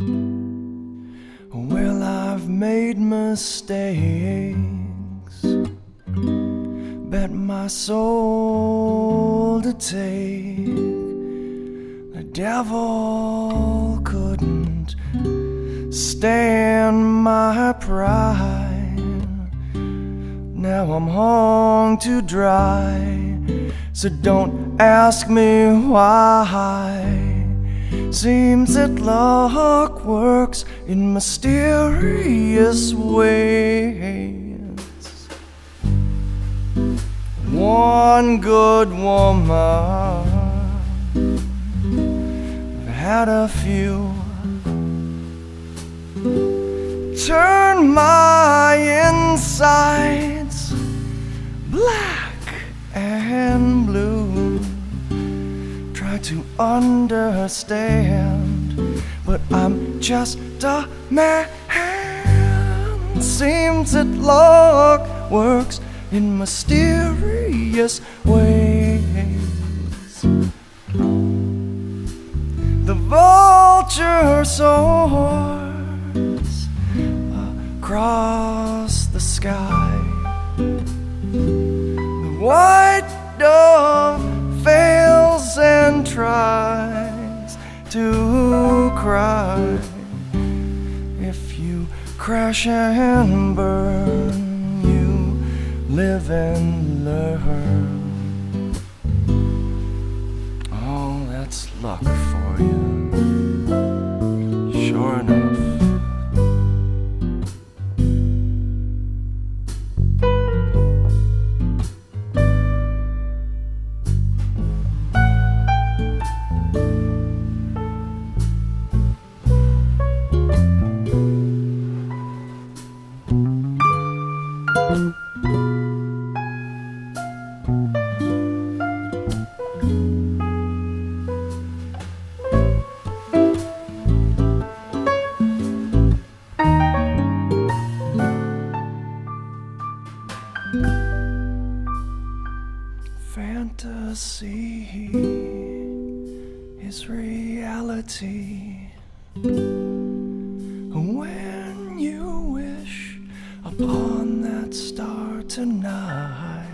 Well, I've made mistakes, bet my soul to take. The devil couldn't stand my pride. Now I'm hung to dry, so don't ask me why. Seems that luck works in mysterious ways. One good woman, I've had a few, turn my insides black and blue. Try to understand, but I'm just a man. Seems that luck works in mysterious ways. The vulture soars across the sky. The white dove fails and tries to cry. If you crash and burn, you live and learn. Oh, that's luck for you, sure enough. Fantasy is reality when you wish upon that star tonight.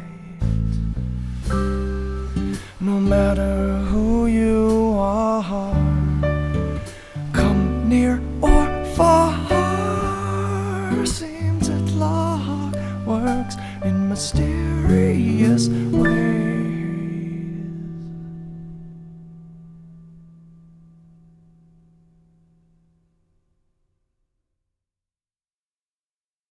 No matter who you are, come near or far, seems that luck works in mysterious ways.